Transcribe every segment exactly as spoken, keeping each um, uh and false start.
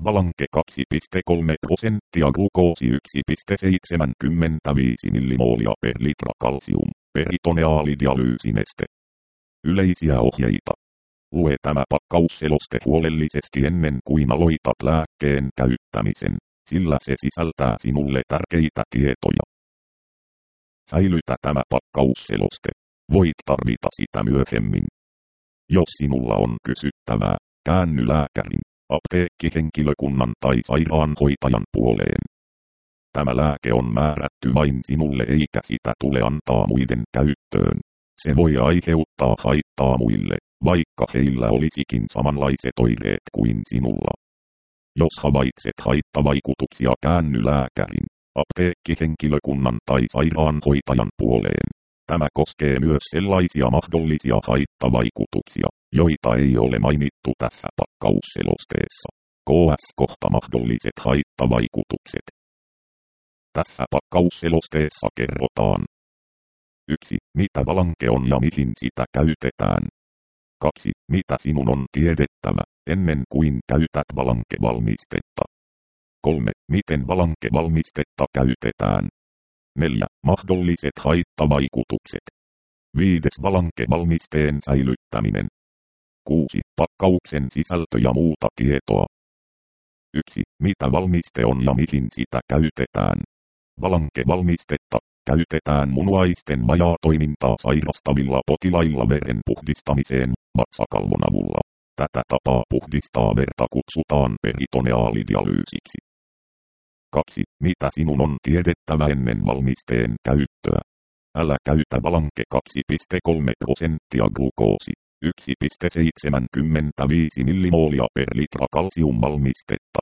Valanke kaksi pilkku kolme prosenttia, glukoosi yksi pilkku seitsemänkymmentäviisi millimoolia per litra, kalsium, peritoneaalidalyysineste. Yleisiä ohjeita. Lue tämä pakkausseloste huolellisesti ennen kuin aloitat lääkkeen käyttämisen, sillä se sisältää sinulle tärkeitä tietoja. Säilytä tämä pakkausseloste. Voit tarvita sitä myöhemmin. Jos sinulla on kysyttävää, käänny lääkärin, apteekkihenkilökunnan tai sairaanhoitajan puoleen. Tämä lääke on määrätty vain sinulle eikä sitä tule antaa muiden käyttöön. Se voi aiheuttaa haittaa muille, vaikka heillä olisikin samanlaiset oireet kuin sinulla. Jos havaitset haittavaikutuksia, käänny lääkärin, apteekkihenkilökunnan tai sairaanhoitajan puoleen. Tämä koskee myös sellaisia mahdollisia haittavaikutuksia, joita ei ole mainittu tässä pakkausselosteessa. Ks kohta mahdolliset haittavaikutukset. Tässä pakkausselosteessa kerrotaan: yksi. Mitä valanke on ja mihin sitä käytetään. kaksi. Mitä sinun on tiedettävä ennen kuin käytät valankevalmistetta. kolme. Miten valankevalmistetta käytetään. neljä. Mahdolliset haittavaikutukset. viisi. Valankevalmisteen säilyttäminen. kuusi. Pakkauksen sisältö ja muuta tietoa. yksi. Mitä valmiste on ja mihin sitä käytetään. Valankevalmistetta käytetään munuaisten vajaatoimintaa sairastavilla potilailla veren puhdistamiseen vatsakalvon avulla. Tätä tapaa puhdistaa verta kutsutaan peritoneaalidialyysiksi. kaksi. Mitä sinun on tiedettävä ennen valmisteen käyttöä. Älä käytä valanke kaksi pilkku kolme prosenttia, glukoosi yksi pilkku seitsemänkymmentäviisi millimoolia per litra, kalsiumvalmistetta.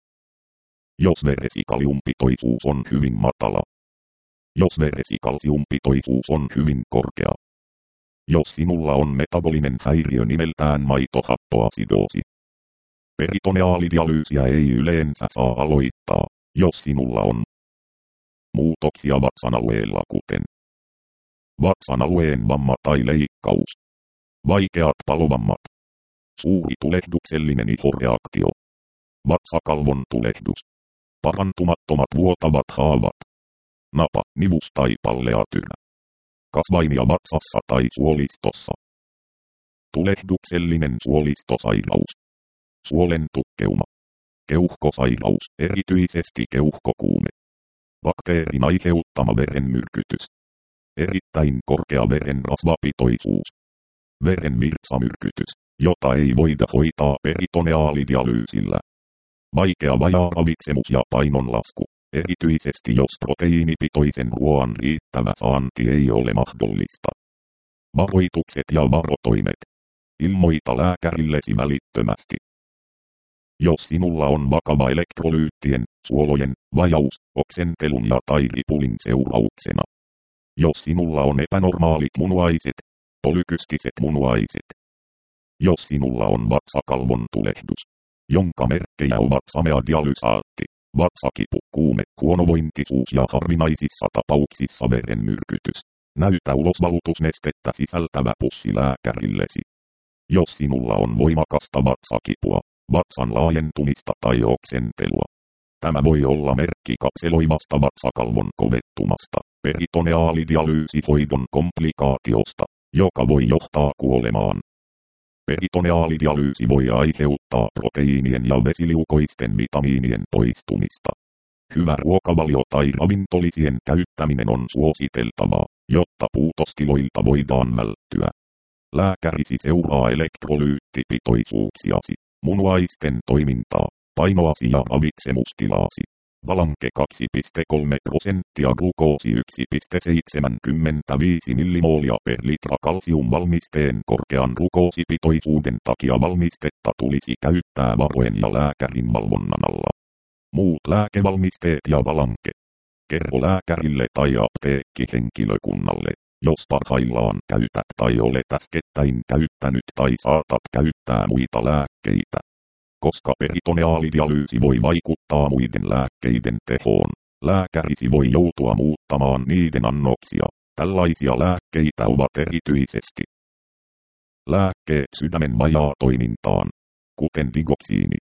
Jos veresi kaliumpitoisuus on hyvin matala. Jos veresi kalsiumpitoisuus on hyvin korkea. Jos sinulla on metabolinen häiriö nimeltään maitohappoasidoosi. Peritoneaalidialyysiä ei yleensä saa aloittaa, jos sinulla on muutoksia vatsan alueella, kuten vatsan alueen vamma tai leikkaus, vaikeat palovammat, suuri tulehduksellinen ihoreaktio, vatsakalvon tulehdus, parantumattomat vuotavat haavat, napa, nivus tai palleatyrä, kasvainia vatsassa tai suolistossa, tulehduksellinen suolistosairaus, suolen tukkeuma, keuhkosairaus, erityisesti keuhkokuume, bakteerin aiheuttama verenmyrkytys, erittäin korkea verenrasvapitoisuus, verenvirtsamyrkytys, jota ei voida hoitaa peritoneaalidialyysillä, vaikea vajaaravitsemus ja painonlasku, erityisesti jos proteiinipitoisen ruoan riittävä saanti ei ole mahdollista. Varoitukset ja varotoimet. Ilmoita lääkärillesi välittömästi. Jos sinulla on vakava elektrolyyttien, suolojen, vajaus, oksentelun ja tai ripulin seurauksena. Jos sinulla on epänormaalit munuaiset, polykystiset munuaiset. Jos sinulla on vatsakalvon tulehdus, jonka merkkejä ovat samea dialysaatti, vatsakipu, kuume, huonovointisuus ja harvinaisissa tapauksissa verenmyrkytys. Näytä ulosvalutusnestettä sisältävä pussi lääkärillesi. Jos sinulla on voimakasta vatsakipua, vatsan laajentumista tai oksentelua. Tämä voi olla merkki kapseloivasta vatsakalvon kovettumasta, peritoneaalidialyysihoidon komplikaatiosta, joka voi johtaa kuolemaan. Peritoneaalidialyysi voi aiheuttaa proteiinien ja vesiliukoisten vitamiinien poistumista. Hyvä ruokavalio tai ravintolisien käyttäminen on suositeltavaa, jotta puutostiloilta voidaan välttyä. Lääkärisi seuraa elektrolyyttipitoisuuksiasi, munuaisten toimintaa, painoasi ja ravitsemustilaasi. Valanke kaksi pilkku kolme prosenttia, glukoosi yksi pilkku seitsemänkymmentäviisi millimoolia per litra, kalsiumvalmisteen korkean glukoosipitoisuuden takia valmistetta tulisi käyttää varoen ja lääkärin valvonnan alla. Muut lääkevalmisteet ja valanke. Kerro lääkärille tai apteekkihenkilökunnalle, jos parhaillaan käytät tai olet äskettäin käyttänyt tai saatat käyttää muita lääkkeitä. Koska peritoneaalidialyysi voi vaikuttaa muiden lääkkeiden tehoon, lääkärisi voi joutua muuttamaan niiden annoksia. Tällaisia lääkkeitä ovat erityisesti lääkkeet sydämen vajaatoimintaan, kuten digoksiini,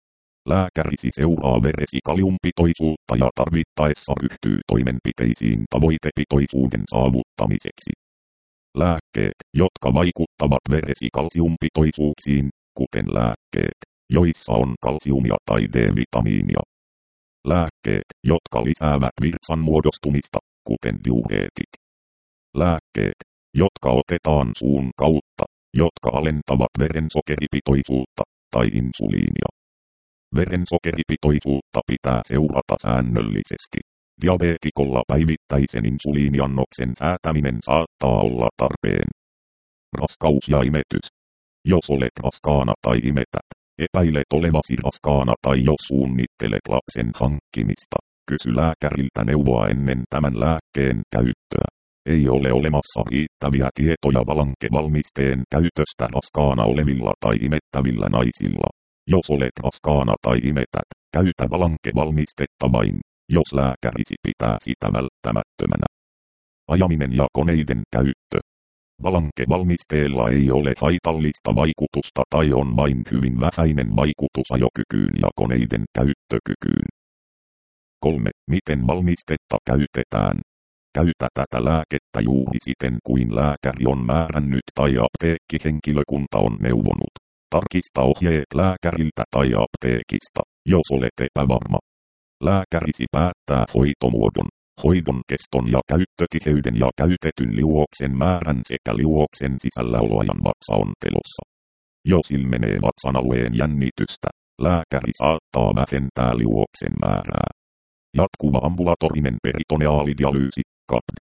Lääkärisi seuraa veresi kaliumpitoisuutta ja tarvittaessa ryhtyy toimenpiteisiin tavoitepitoisuuden saavuttamiseksi. Lääkkeet, jotka vaikuttavat veresi kalsiumpitoisuuksiin, kuten lääkkeet, joissa on kalsiumia tai D-vitamiinia. Lääkkeet, jotka lisäävät virtsan muodostumista, kuten diureetit. Lääkkeet, jotka otetaan suun kautta, jotka alentavat verensokeripitoisuutta, tai insuliinia. Verensokeripitoisuutta pitää seurata säännöllisesti. Diabeetikolla päivittäisen insuliiniannoksen säätäminen saattaa olla tarpeen. Raskaus ja imetys. Jos olet raskaana tai imetät, epäilet olevasi raskaana tai jos suunnittelet lapsen hankkimista, kysy lääkäriltä neuvoa ennen tämän lääkkeen käyttöä. Ei ole olemassa riittäviä tietoja valankevalmisteen käytöstä raskaana olevilla tai imettävillä naisilla. Jos olet raskaana tai imetät, käytä valankevalmistetta vain, jos lääkärisi pitää sitä välttämättömänä. Ajaminen ja koneiden käyttö. Valankevalmisteella ei ole haitallista vaikutusta tai on vain hyvin vähäinen vaikutus ajokykyyn ja koneiden käyttökykyyn. kolme. Miten valmistetta käytetään? Käytä tätä lääkettä juuri siten kuin lääkäri on määrännyt tai apteekkihenkilökunta on neuvonut. Tarkista ohjeet lääkäriltä tai apteekista, jos olet epävarma. Lääkärisi päättää hoitomuodon, hoidon keston ja käyttötiheyden ja käytetyn liuoksen määrän sekä liuoksen sisälläoloajan vatsaontelossa. Jos ilmenee vatsan alueen jännitystä, lääkäri saattaa vähentää liuoksen määrää. Jatkuva ambulatorinen peritoneaalidialyysi, C A P D.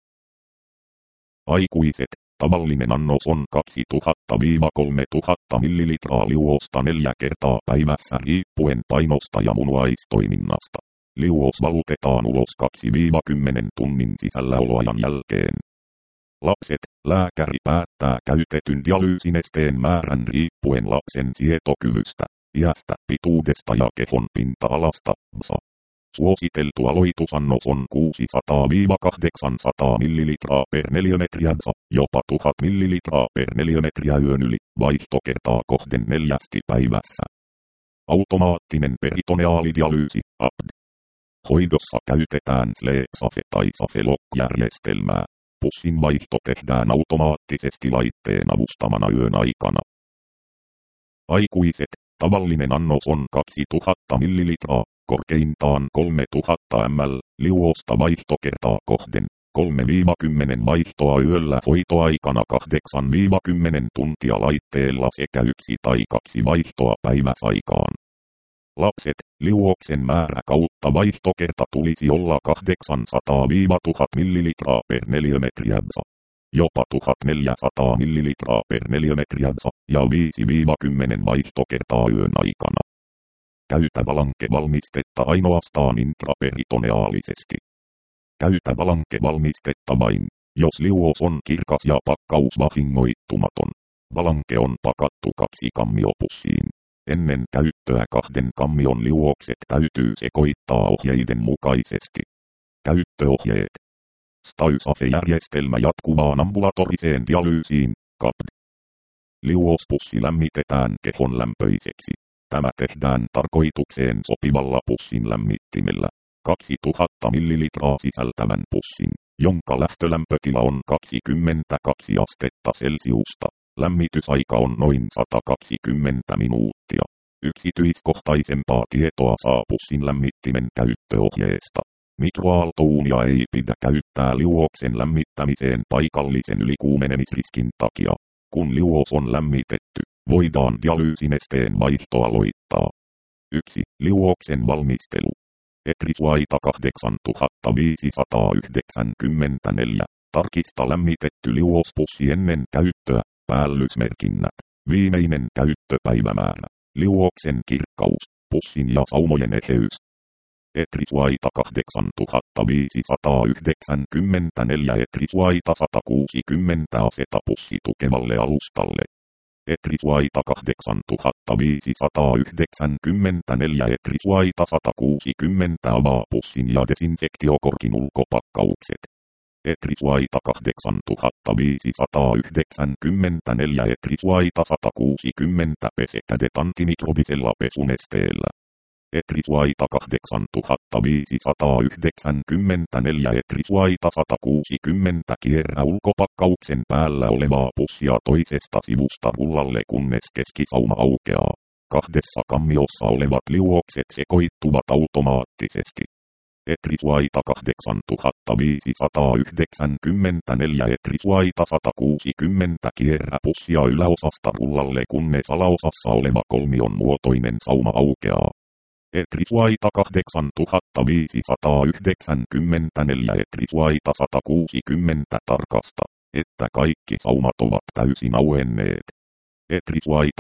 Aikuiset, tavallinen annos on kaksituhatta kolme tuhatta millilitraa liuosta neljä kertaa päivässä riippuen painosta ja munuaistoiminnasta. Liuos valutetaan ulos kaksi kymmenen tunnin sisälläoloajan jälkeen. Lapset, lääkäri päättää käytetyn dialyysinesteen määrän riippuen lapsen sietokyvystä, iästä, pituudesta ja kehon pinta-alasta, B S A. Suositeltu aloitusannos on kuusisataa kahdeksansataa millilitraa per neliömetriä B S A, jopa tuhat millilitraa per neliömetriä yön yli, vaihtokertaa kohden neljästi päivässä. Automaattinen peritoneaalidialyysi, A P D. Hoidossa käytetään SleepSafe tai Safelock-järjestelmää. Pussin vaihto tehdään automaattisesti laitteen avustamana yön aikana. Aikuiset, tavallinen annos on kaksituhatta millilitraa, korkeintaan kolmetuhatta millilitraa, liuosta vaihtokertaa kohden, kolme kymmenen vaihtoa yöllä hoitoaikana kahdeksan kymmenen tuntia laitteella sekä yksi tai kaksi vaihtoa päiväsaikaan. Lapset, liuoksen määrä kautta vaihtokerta tulisi olla kahdeksansataa tuhat millilitraa per neliömetriä B S A, jopa tuhatneljäsataa millilitraa per neliömetriä B S A ja viisi kymmenen vaihtokertaa yön aikana. Käytä valankevalmistetta ainoastaan intraperitoneaalisesti. Käytä valankevalmistetta vain, jos liuos on kirkas ja pakkaus vahingoittumaton. Valanke on pakattu kaksi kammiopussiin. Ennen käyttöä kahden kammion liuokset täytyy sekoittaa ohjeiden mukaisesti. Käyttöohjeet. SleepSafe-järjestelmä jatkuvaan ambulatoriseen dialyysiin, C A P D. Liuospussi lämmitetään kehon lämpöiseksi. Tämä tehdään tarkoitukseen sopivalla pussin lämmittimellä. kaksituhatta millilitraa sisältävän pussin, jonka lähtölämpötila on kaksikymmentäkaksi astetta Celsiusta. Lämmitysaika on noin sata kaksikymmentä minuuttia. Yksityiskohtaisempaa tietoa saa pussin lämmittimen käyttöohjeesta. Mikroaaltouunia ei pidä käyttää liuoksen lämmittämiseen paikallisen ylikuumenemisriskin takia. Kun liuos on lämmitetty, voidaan dialyysinesteen vaihto aloittaa. yksi. Liuoksen valmistelu. Etrisuaita kahdeksantuhattaviisisataayhdeksänkymmentäneljä. Tarkista lämmitetty liuospussi ennen käyttöä. Päällysmerkinnät. Viimeinen käyttöpäivämäärä. Liuoksen kirkkaus. Pussin ja saumojen eheys. Etrisuaita kahdeksantuhattaviisisataayhdeksänkymmentäneljä. Etrisuaita sata kuusikymmentä aseta pussi tukevalle alustalle. Etrisuaita kahdeksantuhattaviisisataayhdeksänkymmentäneljä. Etrisuaita sata kuusikymmentä avaa pussin ja desinfektiokorkin ulkopakkaukset. Etrisuaita kahdeksantuhattaviisisataayhdeksänkymmentäneljä. Etrisuaita sata kuusikymmentä pese kädet antimikrobisella pesunesteellä. Etrisuaita kahdeksantuhattaviisisataayhdeksänkymmentäneljä Etrisuaita sata kuusikymmentä kierrä ulkopakkauksen päällä olevaa pussia toisesta sivusta rullalle kunnes keskisauma aukeaa. Kahdessa kammiossa olevat liuokset sekoittuvat automaattisesti. Etrisuaita kahdeksantuhattaviisisataayhdeksänkymmentäneljä Etrisuaita sata kuusikymmentä kierrä pussia yläosasta rullalle kunnes alaosassa oleva kolmion muotoinen sauma aukeaa. Etrisuaita kahdeksantuhattaviisisataayhdeksänkymmentäneljä Etrisuaita sata kuusikymmentä tarkasta, että kaikki saumat ovat täysin auenneet. Etrisuaita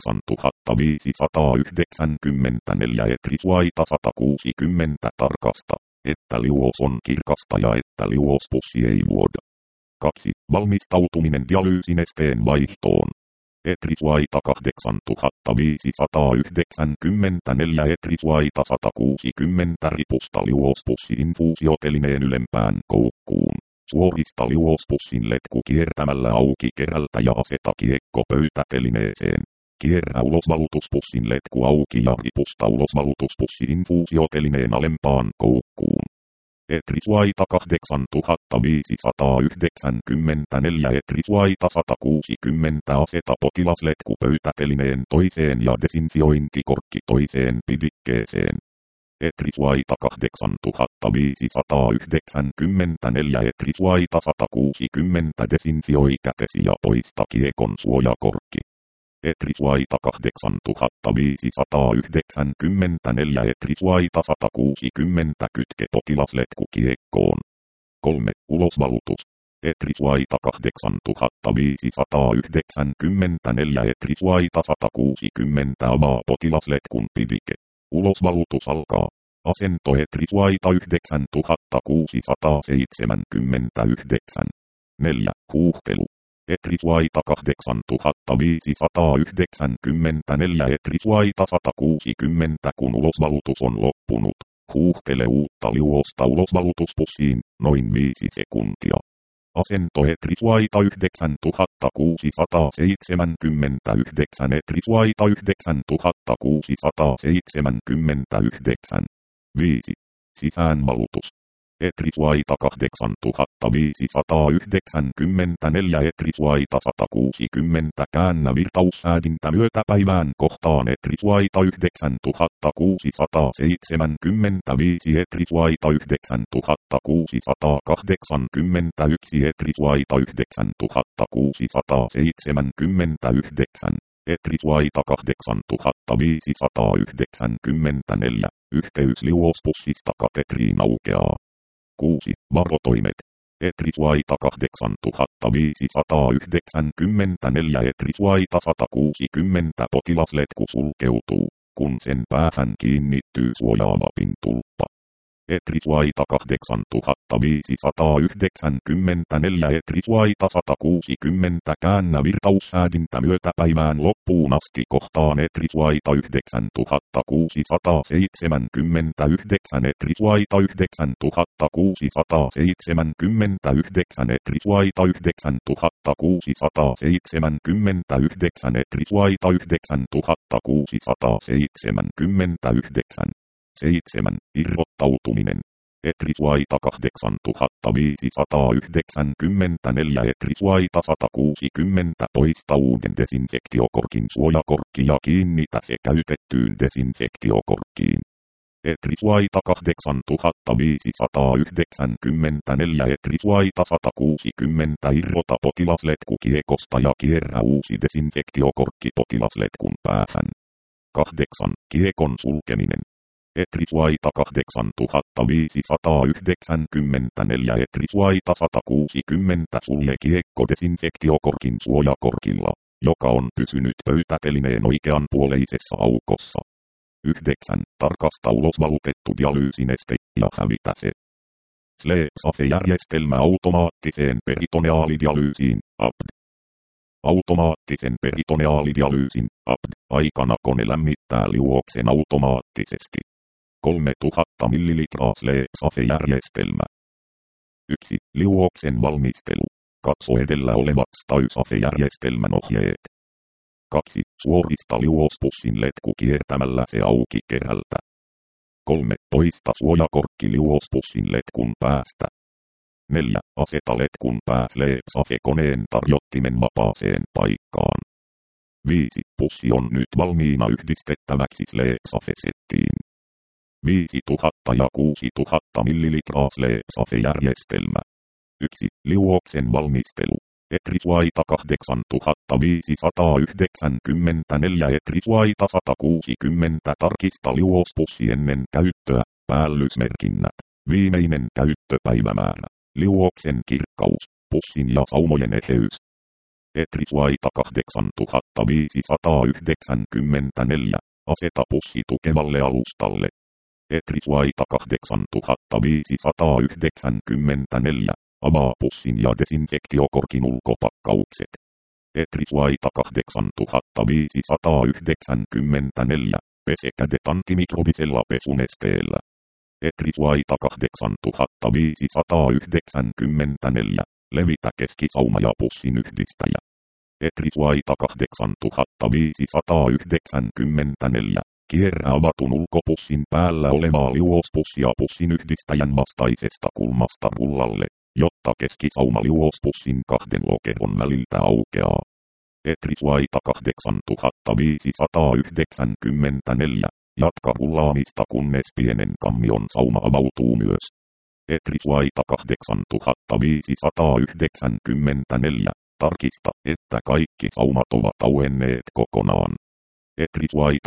kahdeksantuhattaviisisataayhdeksänkymmentäneljä Etrisuaita sata kuusikymmentä tarkasta, että liuos on kirkasta ja että liuospussi ei vuoda. kaksi. Valmistautuminen dialyysinesteen vaihtoon. Etrisuaita kahdeksantuhattaviisisataayhdeksänkymmentäneljä Etrisuaita sata kuusikymmentä ripusta liuospussi infuusiotelineen ylempään koukkuun. Suorista liuospussin letku kiertämällä auki kerältä ja aseta kiekko pöytätelineeseen. Kierrä ulosvalutuspussin letku auki ja ripusta ulosvalutuspussi infuusiotelineen alempaan koukkuun. Etrisuaita kahdeksantuhattaviisisataayhdeksänkymmentäneljä Etrisuaita sata kuusikymmentä aseta potilasletku pöytätelineen toiseen ja desinfiointikorkki toiseen pidikkeeseen. Etrisuaita kahdeksantuhattaviisisataayhdeksänkymmentäneljä Etrisuaita sata kuusikymmentä desinfioi kätesi ja poista kiekon suojakorkki. Etrisuaita kahdeksantuhattaviisisataayhdeksänkymmentäneljä Etrisuaita sata kuusikymmentä kytke potilasletku kiekkoon. kolme. Ulosvalutus. Etrisuaita kahdeksantuhattaviisisataayhdeksänkymmentäneljä Etrisuaita sata kuusikymmentä avaa potilasletkun pidike. Ulosvalutus alkaa. Asento Etrisuaita yhdeksäntuhattakuusisataaseitsemänkymmentäyhdeksän. neljä. Huuhtelu. Etrisuaita kahdeksantuhattaviisisataayhdeksänkymmentäneljä Etrisuaita sata kuusikymmentä kun ulosvalutus on loppunut. Huuhtele uutta liuosta ulosvalutuspussiin, noin viisi sekuntia. Asento Etrisuaita yhdeksäntuhattakuusisataaseitsemänkymmentäyhdeksän Etrisuaita yhdeksäntuhattakuusisataaseitsemänkymmentäyhdeksän. viisi. Sisäänvalutus. Etrisuaita kahdeksantuhattaviisisataayhdeksänkymmentäneljä Etrisuaita sata kuusikymmentä käännä virtaussäädintä myötäpäivään kohtaan Etrisuaita yhdeksäntuhattakuusisataaseitsemänkymmentäviisi Etrisuaita yhdeksäntuhattakuusisataakahdeksankymmentäyksi Etrisuaita yhdeksäntuhattakuusisataaseitsemänkymmentäyhdeksän. Etrisuaita kahdeksantuhattaviisisataayhdeksänkymmentäneljä. Yhteys liuospussista katetriin aukeaa. kuusi. Varotoimet. Etrisuaita kahdeksantuhattaviisisataayhdeksänkymmentäneljä Etrisuaita sata kuusikymmentä potilasletku sulkeutuu, kun sen päähän kiinnittyy suojaava pintulppa. Etrisuaita kahdeksantuhattaviisisataayhdeksänkymmentäneljä Etrisuaita sata kuusikymmentä käännä virtaussäädintä myötäpäivään loppuun asti kohtaan Etrisuaita yhdeksäntuhattakuusisataaseitsemänkymmentäyhdeksän Etrisuaita yhdeksäntuhattakuusisataaseitsemänkymmentäyhdeksän Etrisuaita yhdeksäntuhattakuusisataaseitsemänkymmentäyhdeksän Etrisuaita yhdeksäntuhattakuusisataaseitsemänkymmentäyhdeksän. seitsemän. Irrottautuminen. Etrisuaita kahdeksantuhattaviisisataayhdeksänkymmentäneljä Etrisuaita sata kuusikymmentä poista uuden desinfektiokorkin suojakorkki ja kiinnitä se käytettyyn desinfektiokorkkiin. Etrisuaita kahdeksantuhattaviisisataayhdeksänkymmentäneljä Etrisuaita sata kuusikymmentä irrota potilasletku kiekosta ja kierrä uusi desinfektiokorkki potilasletkun päähän. kahdeksan. Kiekon sulkeminen. Etrisuaita kahdeksantuhattaviisisataayhdeksänkymmentäneljä Etrisuaita sata kuusikymmentä sulje kiekko desinfektiokorkin suojakorkilla, joka on pysynyt pöytätelineen oikeanpuoleisessa aukossa. yhdeksän. Tarkasta ulosvalutettu dialyysineste ja hävitä se. S L E X A F-järjestelmä automaattiseen peritoneaalidialyysiin, A P D. Automaattisen peritoneaalidialyysin, A P D, aikana kone lämmittää liuoksen automaattisesti. kolmetuhatta millilitraa S L E X A F-järjestelmä. yksi. Liuoksen valmistelu. Katso edellä olevat S T A Y S A F-järjestelmän ohjeet. kaksi. Suorista liuospussin letku kiertämällä se auki kerältä. kolme. Poista suojakorkki liuospussin letkun päästä. neljä. Aseta letkun pää SleepSafe-koneen tarjottimen vapaaseen paikkaan. viisi. Pussi on nyt valmiina yhdistettäväksi SleepSafe-settiin. viisituhatta ja kuusituhatta millilitraa SleepSafe-järjestelmä. yksi. Liuoksen valmistelu. Etrisuaita kahdeksantuhattaviisisataayhdeksänkymmentäneljä Etrisuaita sata kuusikymmentä Tarkista liuospussi ennen käyttöä. Päällysmerkinnät. Viimeinen käyttöpäivämäärä. Liuoksen kirkkaus. Pussin ja saumojen eheys. Etrisuaita kahdeksantuhattaviisisataayhdeksänkymmentäneljä. Aseta pussi tukevalle alustalle. Etrisuaita kahdeksantuhattaviisisataayhdeksänkymmentäneljä. Avaa pussin ja desinfektiokorkin ulkopakkaukset. Etrisuaita kahdeksantuhattaviisisataayhdeksänkymmentäneljä. Pese kädet antimikrobisella pesunesteellä. Etrisuaita kahdeksantuhattaviisisataayhdeksänkymmentäneljä. Levitä keskisauma ja pussin yhdistäjä. Etrisuaita kahdeksantuhattaviisisataayhdeksänkymmentäneljä. Kierrä avatun ulkopussin päällä olevaa liuospussia pussin yhdistäjän vastaisesta kulmasta rullalle, jotta keskisauma liuospussin kahden lokeron väliltä aukeaa. Etrisuaita kahdeksantuhattaviisisataayhdeksänkymmentäneljä. Jatka rullaamista kunnes pienen kammion sauma avautuu myös. Etrisuaita kahdeksantuhattaviisisataayhdeksänkymmentäneljä. Tarkista, että kaikki saumat ovat auenneet kokonaan. Etrisuaita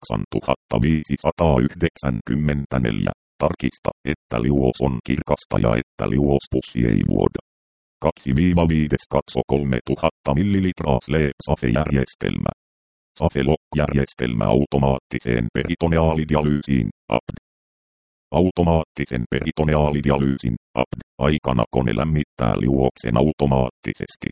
kahdeksantuhattaviisisataayhdeksänkymmentäneljä. Tarkista, että liuos on kirkasta ja että liuospussi ei vuoda. kaksi viides Katso kolmetuhatta millilitraa SleepSafe-järjestelmä. Safelock-järjestelmä automaattiseen peritoneaalidialyysiin, A P D. Automaattisen peritoneaalidialyysin, A P D, aikana kone lämmittää liuoksen automaattisesti.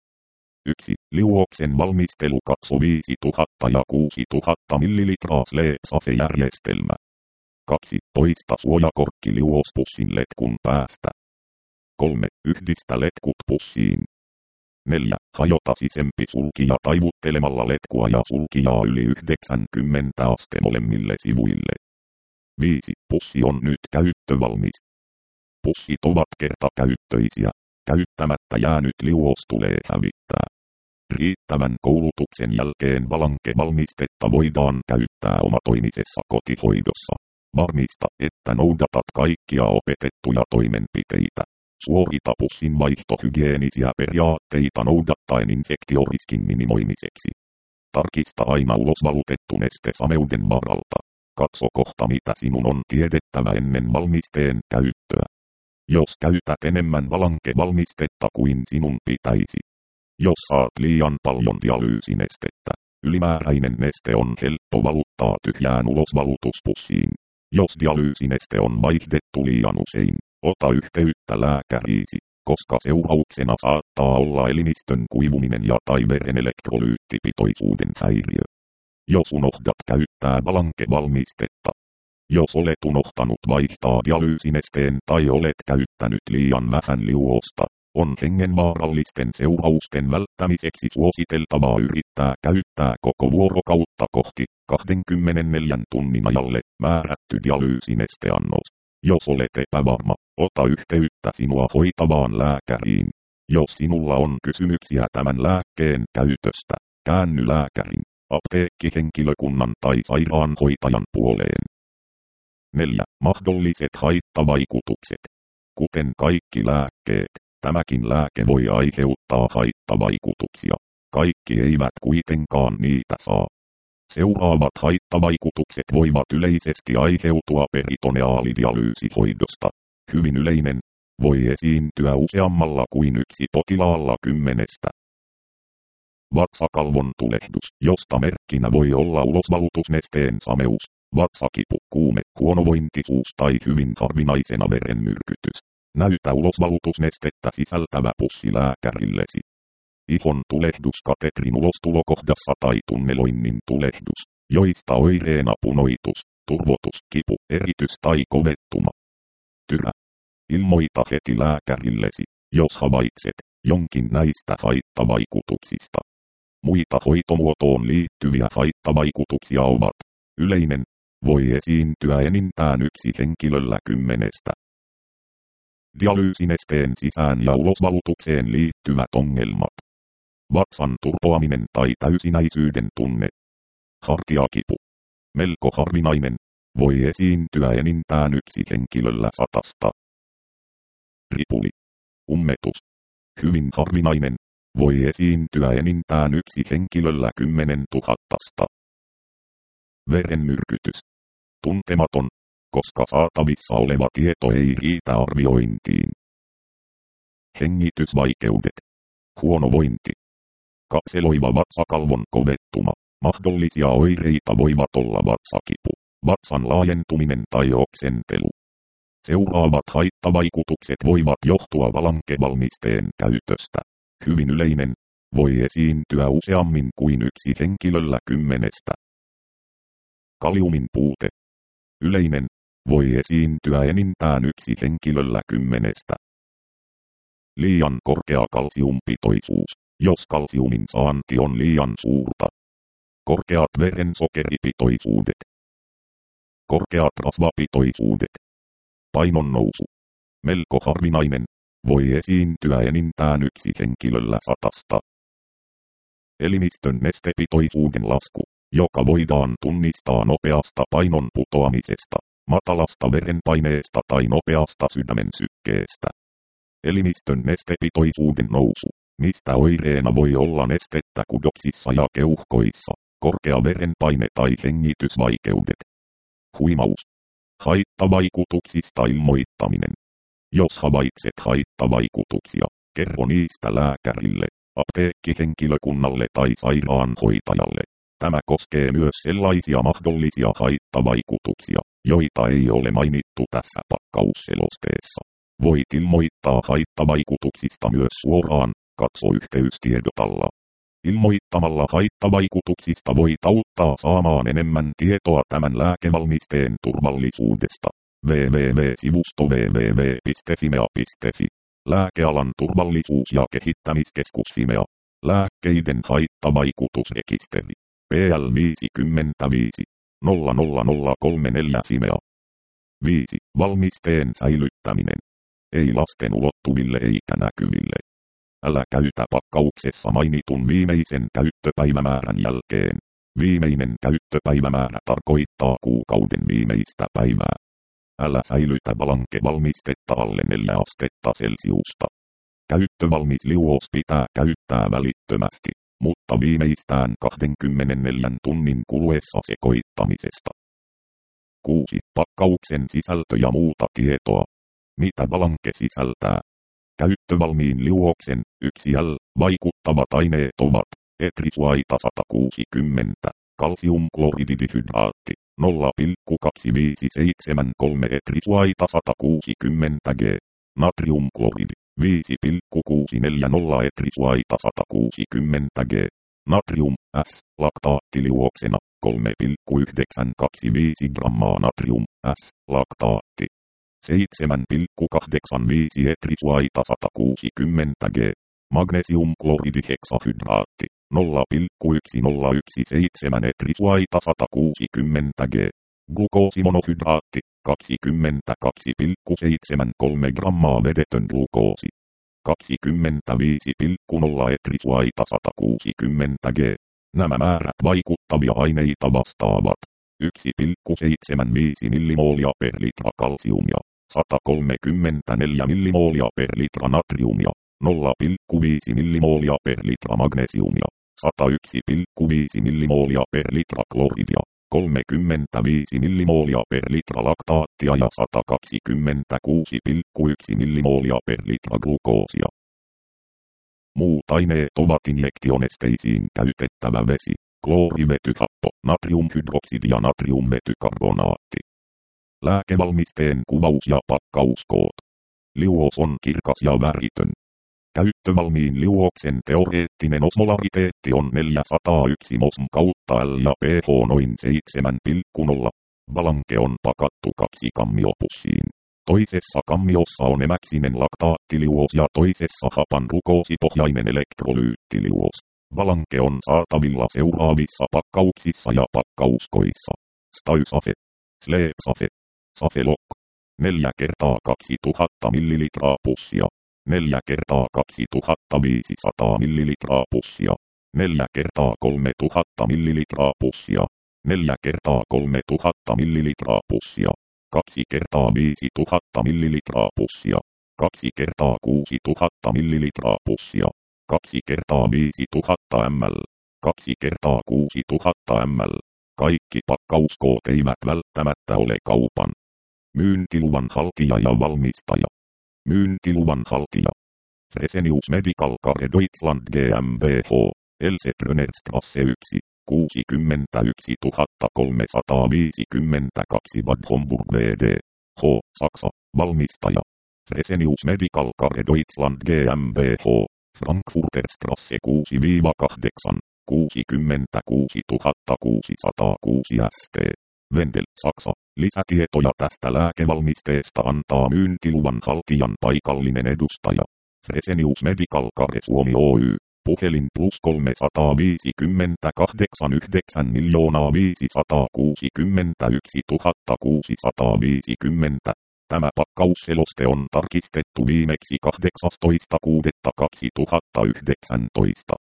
yksi. Liuoksen valmistelu katso viisituhatta ja kuusituhatta millilitraa SleepSafe-järjestelmä. kaksi. Poista suojakorkki liuospussin letkun päästä. kolme. Yhdistä letkut pussiin. neljä. Hajota sisempi sulkija taivuttelemalla letkua ja sulkijaa yli yhdeksänkymmentä aste molemmille sivuille. viisi. Pussi on nyt käyttövalmis. Pussit ovat kertakäyttöisiä. Käyttämättä jäänyt liuos tulee hävittää. Riittävän koulutuksen jälkeen valankevalmistetta voidaan käyttää omatoimisessa kotihoidossa. Varmista, että noudatat kaikkia opetettuja toimenpiteitä. Suorita pussin vaihtohygienisiä periaatteita noudattaen infektioriskin minimoimiseksi. Tarkista aina ulosvalutettu neste sameuden varalta. Katso kohta mitä sinun on tiedettävä ennen valmisteen käyttöä. Jos käytät enemmän valankevalmistetta kuin sinun pitäisi. Jos saat liian paljon dialyysinestettä, ylimääräinen neste on helppo valuttaa tyhjään ulosvalutuspussiin. Jos dialyysineste on vaihdettu liian usein, ota yhteyttä lääkäriisi, koska seurauksena saattaa olla elimistön kuivuminen ja tai veren elektrolyyttipitoisuuden häiriö. Jos unohdat käyttää valankevalmistetta. Jos olet unohtanut vaihtaa dialyysinesteen tai olet käyttänyt liian vähän liuosta, on hengenvaarallisten seurausten välttämiseksi suositeltavaa yrittää käyttää koko vuorokautta kohti kaksikymmentäneljä tunnin ajalle määrätty dialyysinesteannos. Jos olet epävarma, ota yhteyttä sinua hoitavaan lääkäriin. Jos sinulla on kysymyksiä tämän lääkkeen käytöstä, käänny lääkärin, apteekkihenkilökunnan tai sairaanhoitajan puoleen. neljä. Mahdolliset haittavaikutukset. Kuten kaikki lääkkeet, tämäkin lääke voi aiheuttaa haittavaikutuksia. Kaikki eivät kuitenkaan niitä saa. Seuraavat haittavaikutukset voivat yleisesti aiheutua peritoneaalidialyysihoidosta. Hyvin yleinen. Voi esiintyä useammalla kuin yksi potilaalla kymmenestä. Vatsakalvon tulehdus, josta merkkinä voi olla ulosvalutusnesteen sameus, vatsakipu, kuume, huonovointisuus tai hyvin harvinaisena verenmyrkytys. Näytä ulosvalutusnestettä sisältävä pussi lääkärillesi. Ihon tulehdus katetrin ulostulokohdassa tai tunneloinnin tulehdus, joista oireena punoitus, turvotus, kipu, eritys tai kovettuma. Tyrä. Ilmoita heti lääkärillesi, jos havaitset jonkin näistä haittavaikutuksista. Muita hoitomuotoon liittyviä haittavaikutuksia ovat yleinen voi esiintyä enintään yksi henkilöllä kymmenestä. Dialyysinesteen sisään- ja ulosvalutukseen liittyvät ongelmat. Vatsan turpoaminen tai täysinäisyyden tunne. Hartiakipu. Melko harvinainen. Voi esiintyä enintään yksi henkilöllä satasta. Ripuli. Ummetus. Hyvin harvinainen. Voi esiintyä enintään yksi henkilöllä kymmenen tuhattasta. Verenmyrkytys. Tuntematon, koska saatavissa oleva tieto ei riitä arviointiin. Hengitysvaikeudet. Huonovointi. Kapseloiva vatsakalvon kovettuma. Mahdollisia oireita voivat olla vatsakipu, vatsan laajentuminen tai oksentelu. Seuraavat haittavaikutukset voivat johtua valankevalmisteen käytöstä. Hyvin yleinen. Voi esiintyä useammin kuin yksi henkilöllä kymmenestä. Kaliumin puute. Yleinen. Voi esiintyä enintään yksi henkilöllä kymmenestä. Liian korkea kalsiumpitoisuus, jos kalsiumin saanti on liian suurta. Korkeat verensokeripitoisuudet. Korkeat rasvapitoisuudet. Painon nousu. Melko harvinainen. Voi esiintyä enintään yksi henkilöllä satasta. Elimistön nestepitoisuuden lasku, joka voidaan tunnistaa nopeasta painon putoamisesta, matalasta verenpaineesta tai nopeasta sydämen sykkeestä. Elimistön nestepitoisuuden nousu, mistä oireena voi olla nestettä kudoksissa ja keuhkoissa, korkea verenpaine tai hengitysvaikeudet. Huimaus. Haittavaikutuksista ilmoittaminen. Jos havaitset haittavaikutuksia, kerro niistä lääkärille, apteekkihenkilökunnalle tai sairaanhoitajalle. Tämä koskee myös sellaisia mahdollisia haittavaikutuksia, joita ei ole mainittu tässä pakkausselosteessa. Voit ilmoittaa haittavaikutuksista myös suoraan, katso yhteystiedot alla. Ilmoittamalla haittavaikutuksista voit auttaa saamaan enemmän tietoa tämän lääkevalmisteen turvallisuudesta. double-u double-u double-u piste sivusto double-u double-u double-u piste fimea piste fi. Lääkealan turvallisuus- ja kehittämiskeskus Fimea. Lääkkeiden haittavaikutusrekisteri. P L viisikymmentäviisi nolla nolla nolla kolme neljä Fimea. viisi. Valmisteen säilyttäminen. Ei lasten ulottuville eikä näkyville. Älä käytä pakkauksessa mainitun viimeisen käyttöpäivämäärän jälkeen. Viimeinen käyttöpäivämäärä tarkoittaa kuukauden viimeistä päivää. Älä säilytä valankevalmistetta alle neljä astetta Celsiusta. Käyttövalmis liuos pitää käyttää välittömästi, mutta viimeistään kaksikymmentäneljä tunnin kuluessa sekoittamisesta. kuusi. Pakkauksen sisältö ja muuta tietoa. Mitä valanke sisältää? Käyttövalmiin liuoksen yksi L vaikuttavat aineet ovat etrisuaita sata kuusikymmentä, kalsiumklorididihydraatti nolla pilkku kaksikymmentäviisi seitsemänkymmentäkolme etrisuaita sata kuusikymmentä G, natriumkloridi viisi pilkku kuusisataaneljäkymmentä etrisuaita sata kuusikymmentä G, natrium S laktaattiliuoksena kolme pilkku yhdeksänsataakaksikymmentäviisi grammaa natrium S laktaatti. seitsemän pilkku kahdeksankymmentäviisi etrisuaita sata kuusikymmentä G, magnesiumkloridiheksahydраatti nolla pilkku yksitoista seitsemän etrisuaita sata kuusikymmentä G, glukoosimonohydraatti kaksikymmentäkaksi pilkku seitsemänkymmentäkolme grammaa vedetön glukoosi, kaksikymmentäviisi pilkku nolla etrisuaita sata kuusikymmentä G. Nämä määrät vaikuttavia aineita vastaavat yksi pilkku seitsemänkymmentäviisi millimoolia per litra kalsiumia, sata kolmekymmentäneljä millimoolia per litra natriumia, nolla pilkku viisi millimoolia per litra magnesiumia, sata yksi pilkku viisi millimoolia per litra kloridia, kolmekymmentäviisi millimoolia per litra laktaattia ja sata kaksikymmentäkuusi pilkku yksi millimoolia per litra glukoosia. Muut aineet ovat injektionesteisiin käytettävä vesi, kloorivetyhappo, natriumhydroksidi ja natriumvetykarbonaatti. Lääkevalmisteen kuvaus ja pakkauskoot. Liuos on kirkas ja väritön. Käyttövalmiin liuoksen teoreettinen osmolariteetti on neljäsataayksi mosm kautta L ja pH noin seitsemän pilkku nolla. Valanke on pakattu kaksi kammiopussiin. Toisessa kammiossa on emäksinen laktaattiliuos ja toisessa hapan glukoosipohjainen elektrolyyttiliuos. Valanke on saatavilla seuraavissa pakkauksissa ja pakkauskoissa. Stausafe, Sleepsafe. Safelok. Neljä kertaa kaksituhatta millilitraa pussia. Neljä kertaa kaksituhattaviisisataa millilitraa pussia. Neljä kertaa kolmetuhatta millilitraa pussia. Neljä kertaa kolmetuhatta millilitraa pussia. Kaksi kertaa viisituhatta millilitraa pussia. Kaksi kertaa kuusituhatta millilitraa pussia. Kaksi kertaa viisituhatta millilitraa. Kaksi kertaa kuusituhatta millilitraa. Kaikki pakkauskoot eivät välttämättä ole kaupan. Myyntiluvan haltija ja valmistaja. Myyntiluvan haltija. Fresenius Medical Care Deutschland GmbH. Else Brunnerstrasse yksi. kuusikymmentäyksi tuhatta kolmesataaviisikymmentäkaksi Bad Homburg V D. H. Saksa. Valmistaja. Fresenius Medical Care Deutschland GmbH. Frankfurter Strasse kuusi kahdeksan. kuusikymmentäkuusi tuhatta kuusisataakuusi S T. Wendel, Saksa. Lisätietoja tästä lääkevalmisteesta antaa myyntiluvan haltijan paikallinen edustaja. Fresenius Medical Care Suomi Oy. Puhelin plus kolmesataaviisikymmentäkahdeksan yhdeksän miljoonaa viisisataakuusikymmentäyksi tuhatta kuusisataaviisikymmentä. Tämä pakkausseloste on tarkistettu viimeksi kahdeksastoista kuudetta kaksituhattayhdeksäntoista.